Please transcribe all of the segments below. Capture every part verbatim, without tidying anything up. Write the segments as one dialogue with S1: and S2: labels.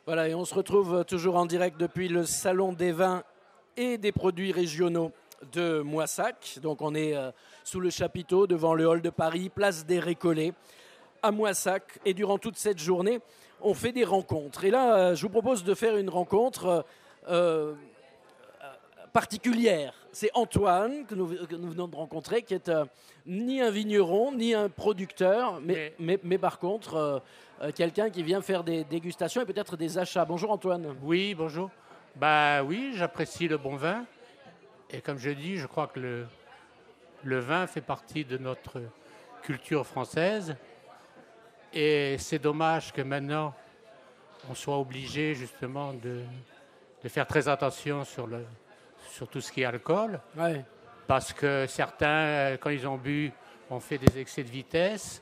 S1: Voilà, et on se retrouve toujours en direct depuis le Salon des vins et des produits régionaux de Moissac. Donc on est euh, sous le chapiteau devant le hall de Paris, place des Récollets, à Moissac. Et durant toute cette journée, on fait des rencontres. Et là, euh, je vous propose de faire une rencontre euh, particulière. C'est Antoine, que nous, que nous venons de rencontrer, qui est euh, ni un vigneron, ni un producteur, mais, mais, mais par contre, euh, euh, quelqu'un qui vient faire des dégustations et peut-être des achats. Bonjour Antoine.
S2: Oui, bonjour. Bah oui, j'apprécie le bon vin. Et comme je dis, je crois que le, le vin fait partie de notre culture française. Et c'est dommage que maintenant, on soit obligé justement de, de faire très attention sur, le, sur tout ce qui est alcool.
S1: Ouais.
S2: Parce que certains, quand ils ont bu, ont fait des excès de vitesse.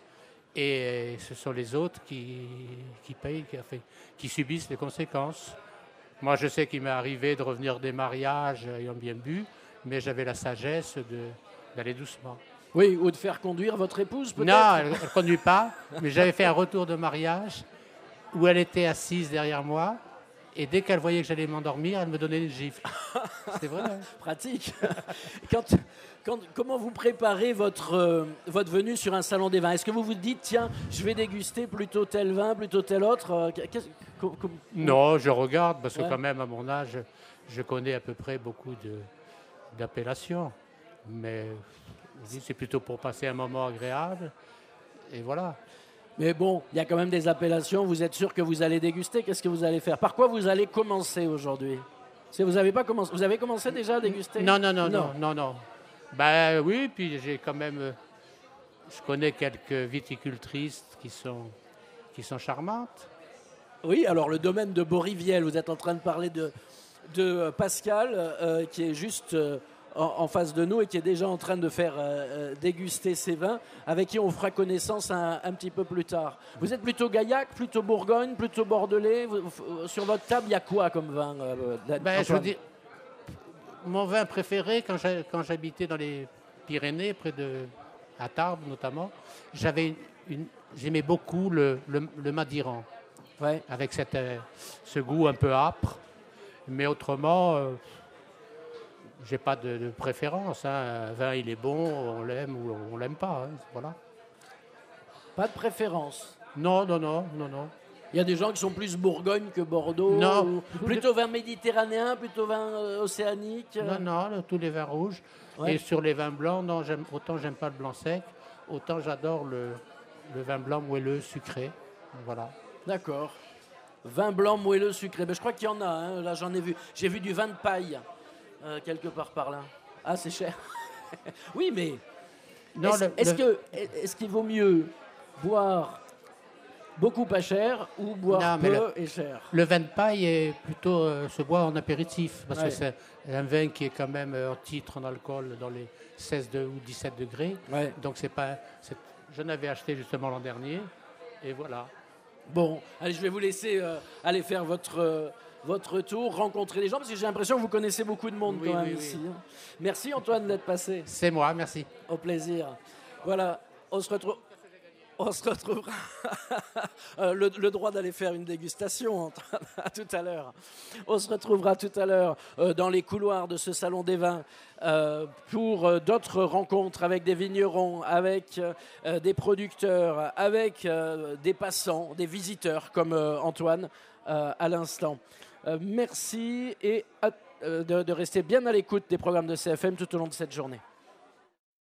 S2: Et ce sont les autres qui, qui payent, qui, enfin, qui subissent les conséquences. Moi, je sais qu'il m'est arrivé de revenir des mariages ayant bien bu, mais j'avais la sagesse de, d'aller doucement.
S1: Oui, ou de faire conduire votre épouse, peut-être.
S2: Non, elle ne conduit pas, mais j'avais fait un retour de mariage où elle était assise derrière moi, et dès qu'elle voyait que j'allais m'endormir, elle me donnait une gifle. C'est vrai. Hein.
S1: Pratique. Quand, quand, comment vous préparez votre, euh, votre venue sur un salon des vins? Est-ce que vous vous dites, tiens, je vais déguster plutôt tel vin, plutôt tel autre euh, com, com,
S2: Non, je regarde, parce que
S1: ouais.
S2: quand même, à mon âge, je connais à peu près beaucoup de, d'appellations. Mais c'est plutôt pour passer un moment agréable. Et voilà.
S1: Mais bon, il y a quand même des appellations. Vous êtes sûr que vous allez déguster? Qu'est-ce que vous allez faire? Par quoi vous allez commencer aujourd'hui? Si vous avez pas commencé, vous avez commencé déjà à déguster?
S2: Non, non, non, non, non, non. Ben oui, puis j'ai quand même, je connais quelques viticultrices qui sont, qui sont charmantes.
S1: Oui, alors le domaine de Boriviel, vous êtes en train de parler de, de Pascal, euh, qui est juste euh, en, en face de nous et qui est déjà en train de faire euh, déguster ses vins, avec qui on fera connaissance un, un petit peu plus tard. Vous êtes plutôt Gaillac, plutôt Bourgogne, plutôt Bordelais? Vous, vous, sur votre table, il y a quoi comme vin euh,
S2: ben, je veux dire, mon vin préféré, quand, j'ai, quand j'habitais dans les Pyrénées, près de à Tarbes notamment, j'avais une, j'aimais beaucoup le, le, le Madiran.
S1: Ouais.
S2: Avec cette, euh, ce goût un peu âpre. Mais autrement, euh, j'ai pas de, de préférence. Hein. Un vin, il est bon, on l'aime ou on l'aime pas. Hein. Voilà.
S1: Pas de préférence?
S2: Non, non, non, non, non.
S1: Il y a des gens qui sont plus Bourgogne que Bordeaux?
S2: Non.
S1: Ou plutôt vin méditerranéen, plutôt vin euh, océanique?
S2: Non, non, le, tous les vins rouges. Ouais. Et sur les vins blancs, non, j'aime, autant j'aime pas le blanc sec, autant j'adore le, le vin blanc moelleux, sucré. Voilà.
S1: D'accord. Vin blanc moelleux sucré. Ben, je crois qu'il y en a. Hein. Là, j'en ai vu. J'ai vu du vin de paille euh, quelque part par là. Ah, c'est cher. Oui, mais non, est-ce, le, est-ce, le... Que, est-ce qu'il vaut mieux boire beaucoup pas cher ou boire non, peu
S2: le,
S1: et cher?
S2: Le vin de paille est plutôt euh, se boit en apéritif parce
S1: ouais.
S2: que c'est un vin qui est quand même en titre en alcool dans les seize ou dix-sept degrés.
S1: Ouais.
S2: Donc c'est pas. C'est, je n'avais acheté justement l'an dernier et voilà.
S1: Bon, allez, je vais vous laisser euh, aller faire votre, euh, votre tour, rencontrer les gens, parce que j'ai l'impression que vous connaissez beaucoup de monde
S2: oui,
S1: quand même
S2: oui,
S1: ici.
S2: Oui.
S1: Hein. Merci Antoine d'être passé.
S2: C'est moi, merci.
S1: Au plaisir. Voilà, on se retrouve... On se retrouvera le, le droit d'aller faire une dégustation à tout à l'heure. On se retrouvera tout à l'heure euh, dans les couloirs de ce salon des vins euh, pour euh, d'autres rencontres avec des vignerons, avec euh, des producteurs, avec euh, des passants, des visiteurs comme euh, Antoine euh, à l'instant. Euh, merci et à, euh, de, de rester bien à l'écoute des programmes de C F M tout au long de cette journée.